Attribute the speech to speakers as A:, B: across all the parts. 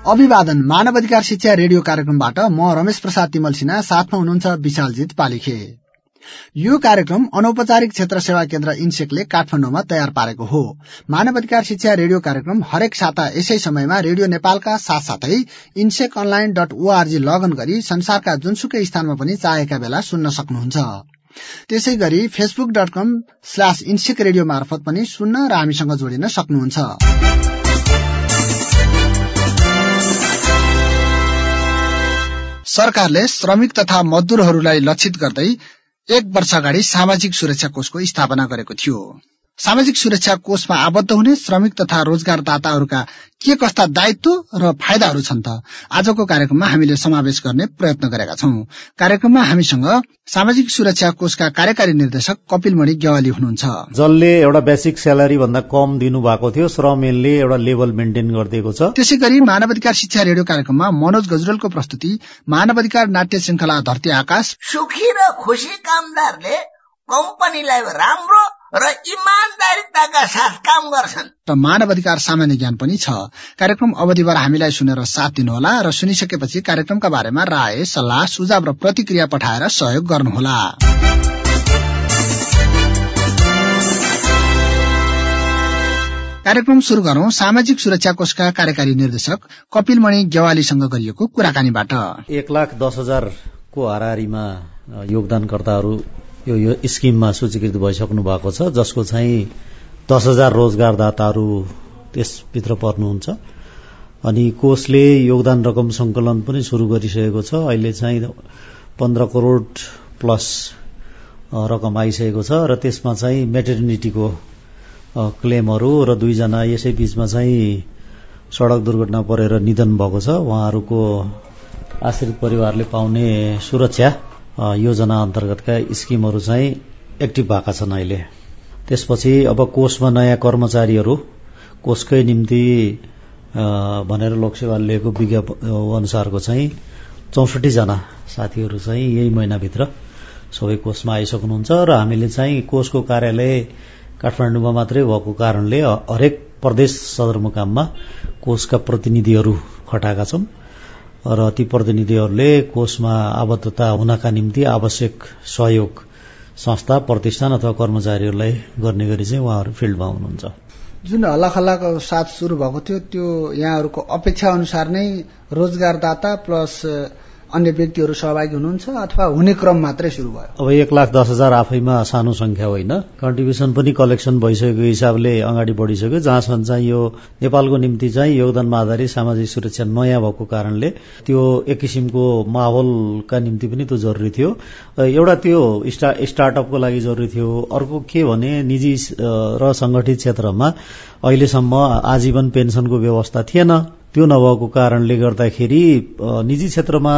A: अभिवादन मानव अधिकार शिक्षा रेडियो कार्यक्रमबाट म रमेश प्रसाद तिमल सिन्हा, साथमा हुनुहुन्छ विशालजित पालिखे। यो कार्यक्रम अनौपचारिक क्षेत्र सेवा केन्द्र इन्सेकले काठमाडौँमा तयार पारेको हो। मानव अधिकार शिक्षा रेडियो कार्यक्रम हरेक साता यसै समयमा रेडियो नेपालका साथसाथै insekonline.org लगइन गरी संसारका जुनसुकै स्थानमा पनि चाहेका बेला सुन्न सक्नुहुन्छ। त्यसै गरी facebook.com/insek रेडियो मार्फत पनि सुन्न र हामीसँग जोडिन सक्नुहुन्छ। सरकारले श्रमिक तथा मजदूरहरूलाई लक्षित गर्दै 1 वर्ष अगाडि सामाजिक सुरक्षा कोषको स्थापना गरेको थियो। सामाजिक सुरक्षा कोषमा आबद्ध हुने श्रमिक तथा रोजगारदाताहरूका के कस्ता दायित्व र फाइदाहरू छन् त आजको कार्यक्रममा हामीले समावेश गर्ने प्रयत्न गरेका छौं। कार्यक्रममा हामीसँग सामाजिक सुरक्षा कोषका कार्यकारी निर्देशक कपिलमणि गेवाली हुनुहुन्छ।
B: जसले एउटा बेसिक स्यालेरी भन्दा कम दिनु भएको थियो, श्रम ऐनले एउटा लेभल मेन्टेन गरिदिएको छ।
A: त्यसै गरी मानव अधिकार शिक्षा रेडियो कार्यक्रममा मनोज गजरेलको प्रस्तुति मानव अधिकार नाट्य श्रृंखला धरती आकाश।
C: सुखी र खुशी कामदारले कम्पनीलाई राम्रो र इमानदारीताका साथ काम गर्छन्।
A: र मानव अधिकार सामान्य ज्ञान पनि छ। कार्यक्रम अवधिभर हामीलाई सुनेर साथ दिनुहोला र सुनिसकेपछि कार्यक्रमका बारेमा राय, सल्लाह, सुझाव र प्रतिक्रिया पठाएर सहयोग गर्नुहोला। कार्यक्रम शुरू गरौं सामाजिक सुरक्षा कोषका कार्यकारी निर्देशक कपिलमणि गेवालीसँग गरिएको कुराकानीबाट।
B: 1,10,000 को हाराहारीमा योगदानकर्ताहरू यो स्किममा सूचीकृत भइसक्नु भएको छ, जसको चाहिँ 10,000 रोजगारदाताहरू त्यसभित्र पर्नुहुन्छ। अनि कोषले योगदान रकम संकलन पनि शुरू गरिसकेको छ। अहिले चाहिँ 15 करोड प्लस रकम आइसकेको छ र त्यसमा चाहिँ मेटर्निटीको क्लेमहरू र 2 जना यसै बीचमा चाहिँ सडक दुर्घटना परेर निधन भएको छ, उहाँहरूको आश्रित परिवारले पाउने सुरक्षा योजना अन्तर्गतका स्किमहरू चाहिँ एक्टिभ भएका छन् अहिले। त्यसपछि अब कोषमा नयाँ कर्मचारीहरू कोषकै निम्ति भनेर लोकसेवाले लिएको विज्ञापन अनुसारको चाहिँ 64 जना साथीहरू चाहिँ यही महिनाभित्र सबै कोषमा आइसक्नुहुन्छ र हामीले चाहिँ कोषको कार्यालय काठमाडौँमा मात्रै भएको कारणले हरेक प्रदेश सदरमुकाममा कोषका प्रतिनिधिहरू खटाएका छौं र ती प्रतिनिधिहरूले कोषमा आबद्धता हुनका निम्ति आवश्यक सहयोग संस्था, प्रतिष्ठान अथवा कर्मचारीहरूलाई गर्ने गरी चाहिँ उहाँहरू फिल्डमा हुनुहुन्छ।
A: जुन हल्लाखल्लाको साथ सुरु भएको थियो त्यो यहाँहरूको अपेक्षा अनुसार नै रोजगारदाता प्लस अन्य व्यक्तिहरू सहभागी हुनुहुन्छ अथवा हुने क्रम मात्रै सुरु भयो?
B: अब 1,10,000 आफैमा सानो संख्या होइन, कन्ट्रिब्युसन पनि कलेक्सन भइसकेको हिसाबले अगाडि बढिसक्यो। जहाँसम्म चाहिँ यो नेपालको निम्ति चाहिँ योगदानमा आधारित सामाजिक सुरक्षा नयाँ भएको कारणले त्यो एक किसिमको माहौलका निम्ति पनि त्यो जरुरी थियो। एउटा त्यो स्टार्टअपको लागि जरुरी थियो। अर्को के भने निजी र संगठित क्षेत्रमा अहिलेसम्म आजीवन पेन्सनको व्यवस्था थिएन। त्यो नभएको कारणले गर्दाखेरि निजी क्षेत्रमा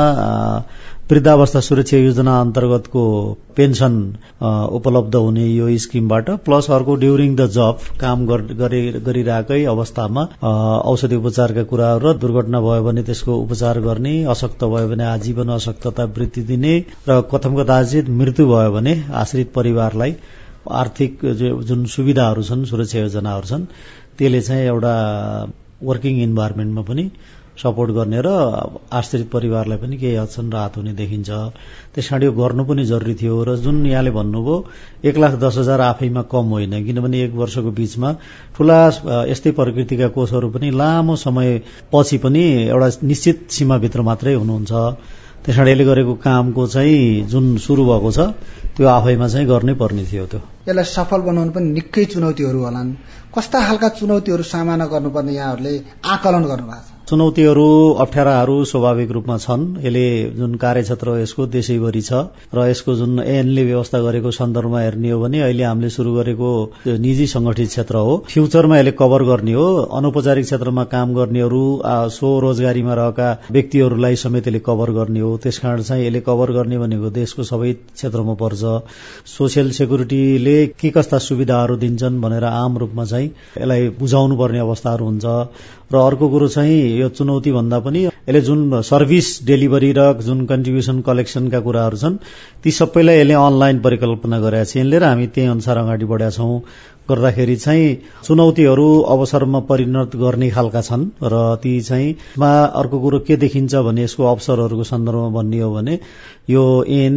B: वृद्धावस्था सुरक्षा योजना अन्तर्गतको पेन्सन उपलब्ध हुने यो स्किमबाट प्लस अर्को ड्युरिङ द जब काम गरिरहेकै अवस्थामा औषधि उपचारका कुराहरू र दुर्घटना भयो भने त्यसको उपचार गर्ने, अशक्त भयो भने आजीवन अशक्तता वृत्ति दिने र कथम कदाचित मृत्यु भयो भने आश्रित परिवारलाई आर्थिक जुन सुविधाहरू छन्, सुरक्षा योजनाहरू छन्, त्यसले चाहिँ एउटा वर्किङ इन्भाइरोमेन्टमा पनि सपोर्ट गर्ने र आश्रित परिवारलाई पनि केही हदसम्म राहत हुने देखिन्छ। त्यसकारण यो गर्नु पनि जरुरी थियो। र जुन यहाँले भन्नुभयो 1,10,000 आफैमा कम होइन, किनभने 1 वर्षको बीचमा ठूला यस्तै प्रकृतिका कोषहरू पनि लामो समय पछि पनि एउटा निश्चित सीमाभित्र मात्रै हुनुहुन्छ। त्यसकारण यसले गरेको कामको चाहिँ जुन सुरु भएको छ त्यो आफैमा चाहिँ गर्नै पर्ने थियो। त्यो
A: यसलाई सफल बनाउनु पनि निकै चुनौतीहरू होलान्। कस्ता खालका चुनौतीहरू सामना गर्नुपर्ने यहाँहरूले आकलन गर्नुभएको छ?
B: चुनौतीहरू, अप्ठ्याराहरू स्वाभाविक रूपमा छन्। यसले जुन कार्यक्षेत्र यसको देशैभरि छ र यसको जुन ऐनले व्यवस्था गरेको सन्दर्भमा हेर्ने हो भने अहिले हामीले सुरु गरेको निजी संगठित क्षेत्र हो। फ्युचरमा यसले कभर गर्ने हो। अनौपचारिक क्षेत्रमा काम गर्नेहरू, स्वरोजगारीमा रहेका व्यक्तिहरूलाई समेत यसले कभर गर्ने हो। त्यसकारण चाहिँ यसले कभर गर्ने भनेको देशको सबै क्षेत्रमा पर्छ। सोसियल सेक्युरिटीले के कस्ता सुविधाहरू दिन्छन् भनेर आम रूपमा चाहिँ यसलाई बुझाउनु पर्ने अवस्थाहरू हुन्छ। र अर्को कुरो चाहिँ यो चुनौती भन्दा पनि यसले जुन सर्भिस डेलिभरी र जुन कन्ट्रिब्युसन कलेक्सनका कुराहरू छन् ती सबैलाई यसले अनलाइन परिकल्पना गरेका छ यसले र हामी त्यही अनुसार अगाडि बढेका छौं गर्दाखेरि चाहिँ चुनौतीहरू अवसरमा परिणत गर्ने खालका छन् र ती चाहिँ अर्को कुरो के देखिन्छ भने यसको अवसरहरूको सन्दर्भमा भन्ने हो भने यो ऐन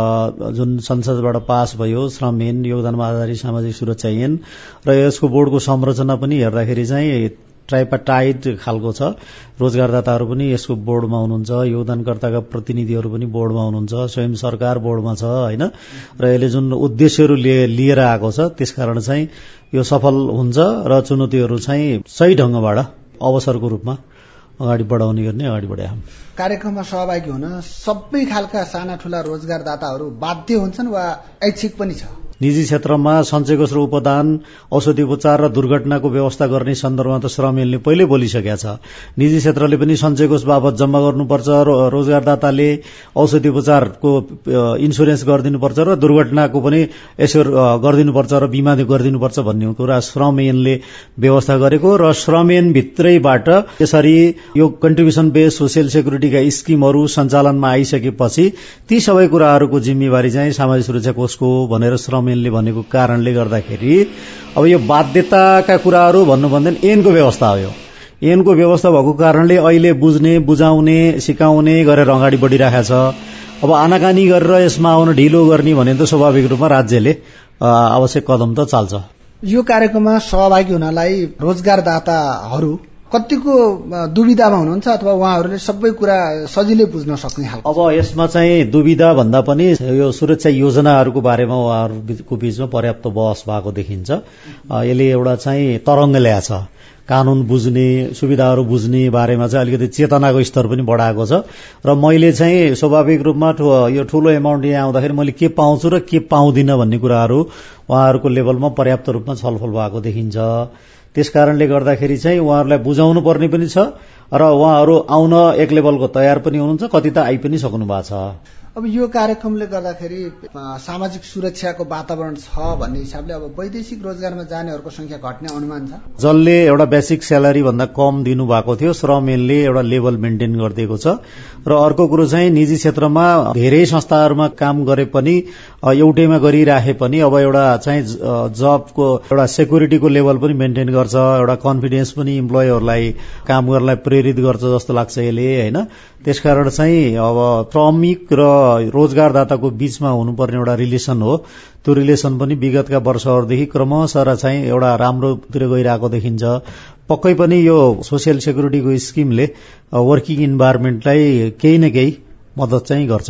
B: जुन संसदबाट पास भयो श्रम ऐन योगदानमा आधारित सामाजिक सुरक्षा ऐन र यसको बोर्डको संरचना पनि हेर्दाखेरि चाहिँ ट्राइपाटाइट खालको छ। रोजगारदाताहरू पनि यसको बोर्डमा हुनुहुन्छ, योगदानकर्ताका प्रतिनिधिहरू पनि बोर्डमा हुनुहुन्छ, स्वयं सरकार बोर्डमा छ हैन र यसले जुन उद्देश्यहरू लिएर आएको छ त्यसकारण चाहिँ यो सफल हुन्छ र चुनौतीहरू चाहिँ सही ढंगबाट अवसरको रूपमा अगाडि बढाउने गर्ने अगाडि बढाए।
A: कार्यक्रममा सहभागी हुन सबै खालका साना ठूला रोजगारदाताहरू बाध्य हुन्छन् वा ऐच्छिक पनि छ?
B: निजी क्षेत्रमा सञ्चय कोष र उपदान, औषधि उपचार र दुर्घटनाको व्यवस्था गर्ने सन्दर्भमा त श्रम ऐनले पहिल्यै बोलिसकेका छ। निजी क्षेत्रले पनि सञ्चय कोष बाबत जम्मा गर्नुपर्छ, रोजगारदाताले औषधि उपचारको इन्सुरेन्स गरिदिनुपर्छ र दुर्घटनाको पनि यसो गरिदिनुपर्छ र बिमा गरिदिनुपर्छ भन्ने कुरा श्रम ऐनले व्यवस्था गरेको र श्रम ऐन भित्रैबाट यसरी यो कन्ट्रिब्युसन बेस सोसियल सेक्युरिटीका स्किमहरू सञ्चालनमा आइसकेपछि ती सबै कुराहरूको जिम्मेवारी चाहिँ सामाजिक सुरक्षा कोषको भनेर श्रम ऐनले भनेको कारणले गर्दाखेरि अब यो बाध्यताका कुराहरू भन्नु भन्दैन ऐनको व्यवस्था हो। यो ऐनको व्यवस्था भएको कारणले अहिले बुझ्ने बुझाउने सिकाउने गरेर अगाडि बढिरहेको छ। अब आनाकानी गरेर यसमा आउन ढिलो गर्ने भने त स्वाभाविक रूपमा राज्यले आवश्यक कदम त चाल्छ।
A: यो कार्यक्रममा सहभागी हुनलाई रोजगारदाताहरू कतिको दुविधामा हुनुहुन्छ अथवा उहाँहरूले सबै कुरा सजिलै बुझ्न सक्ने खालको?
B: अब यसमा चाहिँ दुविधा भन्दा पनि यो सुरक्षा योजनाहरूको बारेमा उहाँहरूको बीचमा पर्याप्त बहस भएको देखिन्छ। यसले एउटा चाहिँ तरंग ल्याएछ, कानून बुझ्ने सुविधाहरू बुझ्ने बारेमा चाहिँ अलिकति चेतनाको स्तर पनि बढाएको छ र मैले चाहिँ स्वाभाविक रूपमा यो ठूलो एमाउन्ट यहाँ आउँदाखेरि मैले के पाउँछु र के पाउँदिन भन्ने कुराहरू उहाँहरूको लेभलमा पर्याप्त रूपमा छलफल भएको देखिन्छ। त्यसकारणले गर्दाखेरि चाहिँ उहाँहरूलाई बुझाउनु पर्ने पनि छ र उहाँहरू आउन एक लेभलको तयार पनि हुनुहुन्छ, कति त आइ पनि सक्नु भएको छ।
A: अब यो कार्यक्रमले गर्दाखेरि सामाजिक सुरक्षाको वातावरण छ भन्ने हिसाबले अब वैदेशिक रोजगारमा जानेहरूको संख्या घट्ने अनुमान छ?
B: जसले एउटा बेसिक स्यालेरी भन्दा कम दिनु भएको थियो श्रम ऐनले एउटा लेभल मेन्टेन गरिदिएको छ र अर्को कुरो चाहिँ निजी क्षेत्रमा धेरै संस्थाहरूमा काम गरे पनि एउटैमा गरिराखे पनि अब एउटा चाहिँ जबको एउटा सेक्युरिटीको लेभल पनि मेन्टेन गर्छ, एउटा कन्फिडेन्स पनि इम्प्लोयरहरूलाई काम गर्नलाई प्रेरित गर्छ जस्तो लाग्छ यसले हैन। त्यसकारण चाहिँ अब श्रमिक र रोजगारदाताको बीचमा हुनुपर्ने एउटा रिलेसन हो, त्यो रिलेसन पनि विगतका वर्षहरूदेखि क्रमशः चाहिँ एउटा राम्रोतिर गइरहेको देखिन्छ। पक्कै पनि यो सोसियल सेक्युरिटीको स्किमले वर्किङ इन्भाइरोमेन्टलाई केही न केही मद्दत चाहिँ गर्छ।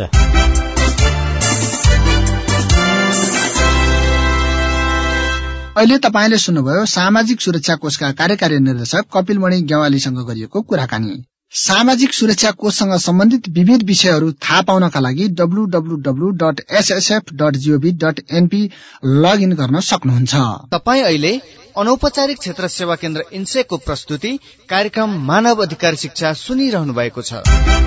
A: अहिले तपाईले सुन्नुभयो सामाजिक सुरक्षा कोषका कार्यकारी निर्देशक कपिलमणि गेवालीसँग गरिएको कुराकानी। सामाजिक सुरक्षा कोषसँग सम्बन्धित विविध विषयहरू थाहा पाउनका लागि www.ssf.gov.np लगइन गर्न सक्नुहुन्छ।
D: तपाईँ अहिले अनौपचारिक क्षेत्र सेवा केन्द्र इन्सेको प्रस्तुति कार्यक्रम मानव अधिकार शिक्षा सुनिरहनु भएको छ।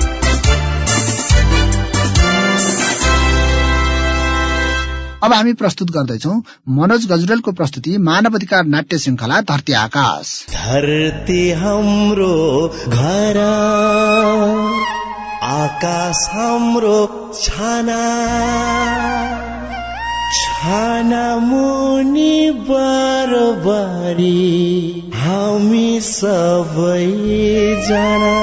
A: अब हामी प्रस्तुत गर्दैछौ मनोज गजुरेलको प्रस्तुति मानव अधिकार नाट्य श्रृंखला धरती आकाश।
E: धरती हाम्रो घर, आकाश हाम्रो छाना, छाना मुनि बरबारी हामी सबै जना।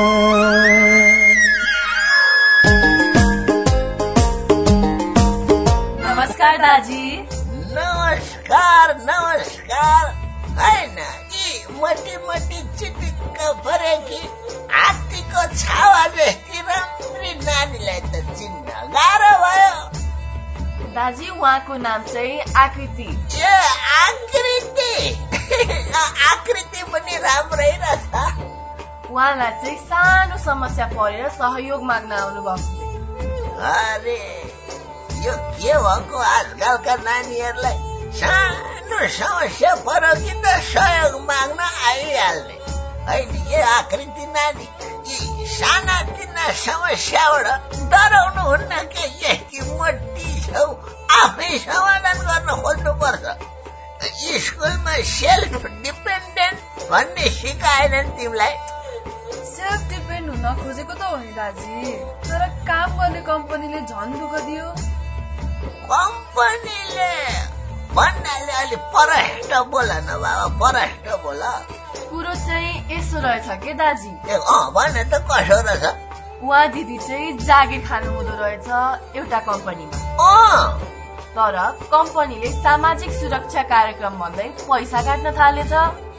F: नमस्कार दाजी।
C: नमस्कार नमस्कार। हैन यी मोटी मोटी चिटिक्क परेकी हात्तीको छावा जस्ती राम्री नानीलाई त चिन्न गाह्रो भयो।
F: दाजी उहाँको नाम चाहिँ आकृति।
C: ए आकृति आकृति पनि राम्रै रहेछ।
F: उहाँलाई चाहिँ सानो समस्या परेर सहयोग माग्न आउनु भएको।
C: अरे यो के भएको आजकलका नानीहरूलाई सानो समस्या पर्यो कि त सहयोग माग्न आइहाल्ने होइन। यो आकृति नानी यी साना तिना समस्याबाट डराउनु हुन्न के? यति मोटी छौ आफै समाधान गर्न खोज्नुपर्छ। स्कुलमा सेल्फ डिपेन्डेन्ट भन्ने सिकाएनन् तिमीलाई?
F: सेल्फ डिपेन्ड हुन खोजेको त हो नि दाजी, तर काम गर्ने कम्पनीले झन् दुःख दियो।
C: कम्पनीले भन्नाले अलि परष्ट बोल न बाबा, परष्ट बोल।
F: कुरो चाहिँ यसो रहेछ के दाजी?
C: भने त कसो रहेछ?
F: उहाँ दिदी चाहिँ जागिर खानु हुँदो रहेछ एउटा कम्पनीमा। तर कम्पनीले सामाजिक सुरक्षा कार्यक्रम भन्दै पैसा काट्न थालेछ।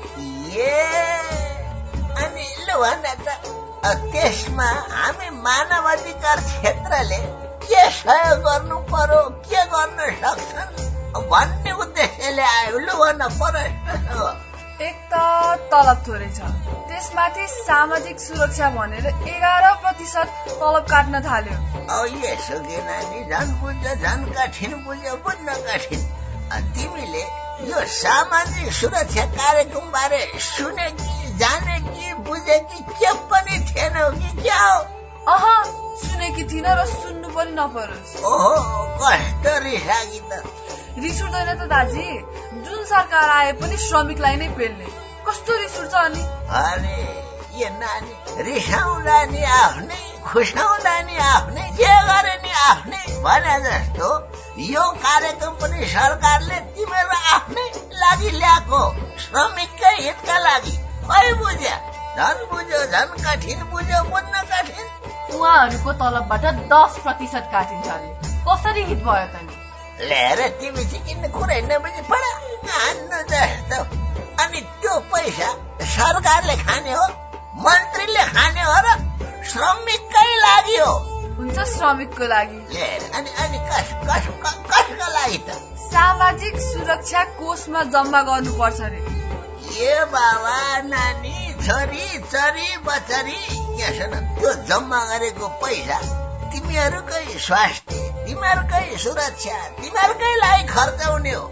C: अनि ल भन त त्यसमा हामी मानव अधिकार क्षेत्रले के सहयोग गर्नु पर्यो, के गर्न सक्छन् भन्ने उद्देश्यले आयो। ल भन परष्ट।
F: एक त तलब थोरै छ, त्यसमाथि सामाजिक सुरक्षा भनेर 11% तलब काट्न थाल्यो।
C: यसो के नानी, झन् बुझ झन् कठिन बुझ्यो, बुझ्न कठिन। तिमीले यो सामाजिक सुरक्षा कार्यक्रम बारे सुने कि जाने कि बुझे कि के पनि थिएन कि क्या हो?
F: सुनेकी थिइन र सुन्नु पनि नपरोस्।
C: ओहो, कस्तो रिस आगी त।
F: रिस उठ्दैन त दाजी, जुन सरकार आए पनि श्रमिकलाई नै पेल्ने, कस्तो रिस उठ्छ अनि?
C: अरे ये नानी, रिसाउँदा नि आफ्नै, खुसाउँदा नि आफ्नै, जे गरे नि आफ्नै भने जस्तो यो कार्यक्रम पनि सरकारले तिम्रो आफ्नै लागि ल्याएको, श्रमिककै हितका लागि। खै बुझ्या? झन् बुझ्यो झन् कठिन बुझ्यो, बुझ्न कठिन।
F: उहाँहरूको तलबबाट 10% काटिन्छ अरे, कसरी हित भयो त नि?
C: लिएर तिमी चाहिँ किन कुरै नबुझी पढ हान्नु जस्तो। अनि त्यो पैसा सरकारले खाने हो, मन्त्रीले खाने हो र श्रमिककै लागि हो?
F: हुन्छ श्रमिकको लागि।
C: अनि कसको लागि त?
F: सामाजिक सुरक्षा कोषमा जम्मा गर्नुपर्छ रे।
C: ए बाबा नानी, छोरी चरी बचरी के सुन, त्यो जम्मा गरेको पैसा तिमीहरूकै स्वास्थ्य, तिमीहरूकै सुरक्षा, तिमीहरूकै लागि खर्च हुने हो।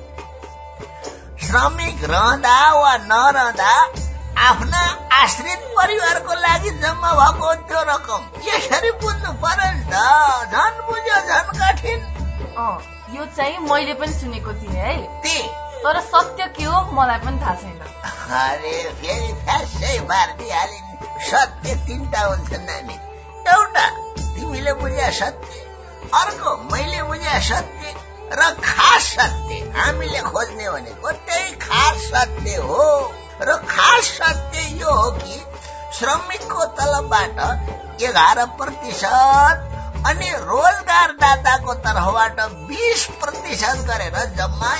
C: श्रमिक रहँदा वा नरहँदा आफ्ना आश्रित परिवारको लागि जम्मा भएको त्यो रकम यसरी बुझ्नु पर्यो नि त। झन् बुझ्यो झन् कठिन।
F: यो चाहिँ मैले पनि सुनेको थिएँ है, तर सत्य के हो मलाई पनि थाहा छैन।
C: अरे फेरि फ्यासै बारिदिइहालिन्। सत्य 3टा हुन्छन् नानी, एउटा तिमीले बुझ्या सत्य, अर्को मैले बुझ्या सत्य र खास सत्य। हामीले खोज्ने भनेको त्यही खास सत्य हो। र खास सत्य यो हो कि श्रमिकको तलबबाट 11% अनि रोजगारदाताको तर्फबाट 20% गरेर जम्मा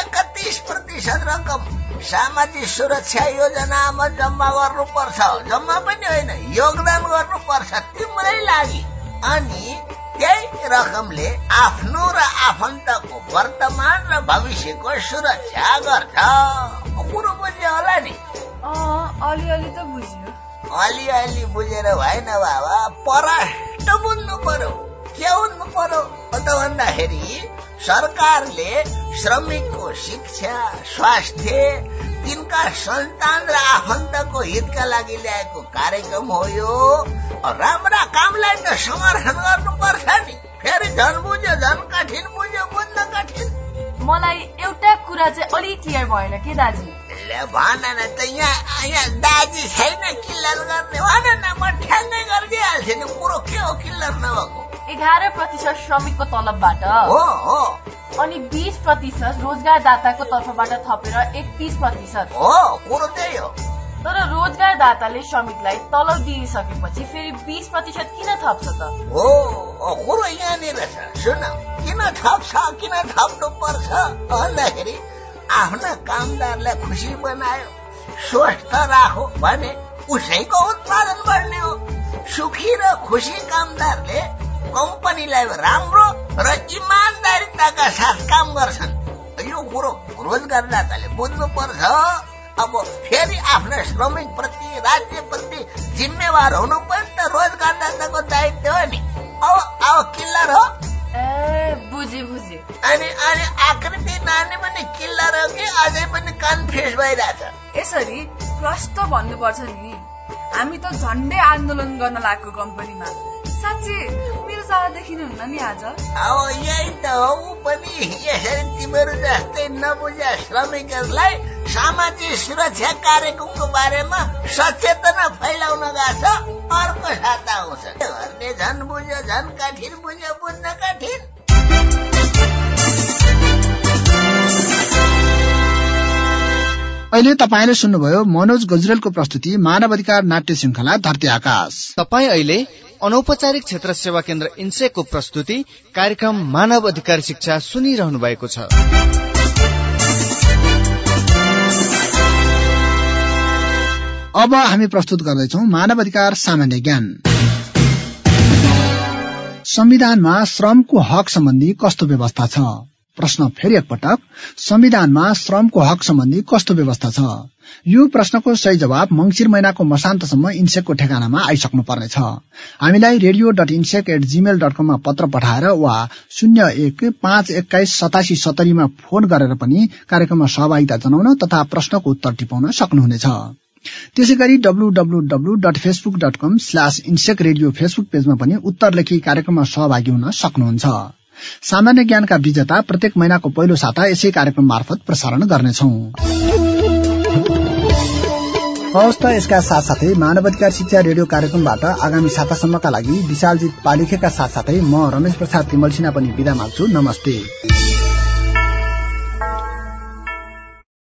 C: 31% रकम सामाजिक सुरक्षा योजनामा जम्मा गर्नुपर्छ। जम्मा पनि होइन, योगदान गर्नुपर्छ तिम्रै लागि। अनि त्यही रकमले आफ्नो र आफन्तको वर्तमान र भविष्यको सुरक्षा गर्छ। कुरो बुझ्यो होला नि?
F: अलिअलि त बुझ्यो।
C: अलिअलि बुझेर भएन बाबा, परष्ट बुझ्नु पर्यो। के हुनु पर्यो त भन्दाखेरि सरकारले श्रमिकको शिक्षा, स्वास्थ्य, तिनका सन्तान र आफन्तको हितका लागि ल्याएको कार्यक्रम हो यो। राम्रा कामलाई त समर्थन गर्नुपर्छ नि। फेरि झन् बुझ्यो झन् कठिन बुझ्यो, बुझ्न कठिन।
F: मलाई एउटा कुरा चाहिँ अलिक क्लियर भएन के दाजी?
C: भन न त, यहाँ दाजी छैन किल्लर गर्ने? भन न, म ठ्याङ्गै गरिदिइहाल्छु नि। कुरो के हो किल्लर नभएको?
F: 11% श्रमिकको तलबबाट
C: हो,
F: अनि 20% रोजगारदाताको तर्फबाट थपेर 31%
C: हो। कुरो त्यही हो।
F: तर रोजगारदाताले श्रमिकलाई तलब दिइसकेपछि फेरि 20% किन थप्छ त?
C: हो, कुरो यहाँनिर छ। सुन, किन थप्छ, किन थप्नु पर्छ भन्दाखेरि आफ्ना कामदारलाई खुसी बनायो, स्वस्थ राखो भने उसैको उत्पादन बढ्ने हो। सुखी र खुसी कामदारले कम्पनीलाई राम्रो र इमानदारिताका साथ काम गर्छन्। यो कुरो रोजगारदाताले बुझ्नु पर्छ। अब फेरि आफ्ना श्रमिक प्रति, राज्य प्रति जिम्मेवार हुनु पनि त रोजगारदाताको दायित्व हो नि। अब किल्लर हो?
F: बुझे।
C: अनि आकृति नानी पनि किल्लर हो कि अझै पनि कन्फ्युज भइरहेछ?
F: यसरी प्रष्ट भन्नुपर्छ नि। हामी त झन्डै आन्दोलन गर्न लागेको कम्पनीमा। साँच्ची मेरो सालादेखि पर्खिनुहुन्न नि आज?
C: अब यही त हो पनि यसरी तिमीहरू जस्तै नबुझा श्रमिकहरूलाई सामाजिक सुरक्षा कार्यक्रमको बारेमा सचेतना फैलाउन गएछ। अर्को साता आउँछ गर्ने झन् बुझ्यो झन् कठिन बुझ्यो बुझ्न कठिन।
A: अहिले तपाईले सुन्नुभयो मनोज गजरेलको प्रस्तुति मानव अधिकार नाट्य श्रृंखला धरती आकाश।
D: तपाई अहिले अनौपचारिक क्षेत्र सेवा केन्द्र इन्सेको प्रस्तुति कार्यक्रम मानव अधिकार शिक्षा सुनिरहनु भएको छ।
A: अब हामी प्रस्तुत गर्दैछौं मानव अधिकार सामान्य ज्ञान। संविधानमा श्रमको हक सम्बन्धी कस्तो व्यवस्था छ? प्रश्न फेरि एकपटक, संविधानमा श्रमको हक सम्बन्धी कस्तो व्यवस्था छ? यो प्रश्नको सही जवाब मंगिर महिनाको मसान्तसम्म इन्सेकको ठेगानामा आइसक्नु पर्नेछ। हामीलाई radio.insec@gmail.com मा पत्र पठाएर वा 0151218770 मा फोन गरेर पनि कार्यक्रममा सहभागिता जनाउन तथा प्रश्नको उत्तर टिपाउन सक्नुहुनेछ। त्यसैगरी www.facebook.com/insec radio फेसबुक पेजमा पनि उत्तर लेखी कार्यक्रममा सहभागी हुन सक्नुहुन्छ। सामान्य ज्ञानका विजेता प्रत्येक महिनाको पहिलो साता यसै कार्यक्रम मार्फत प्रसारण गर्नेछौं। हवस् त यसका साथसाथै मानव अधिकार शिक्षा रेडियो कार्यक्रमबाट आगामी सातासम्मका लागि विशालजित पालिखेका साथसाथै म रमेश प्रसाद तिमल सिन्हा पनि बिदा माग्छु। नमस्ते।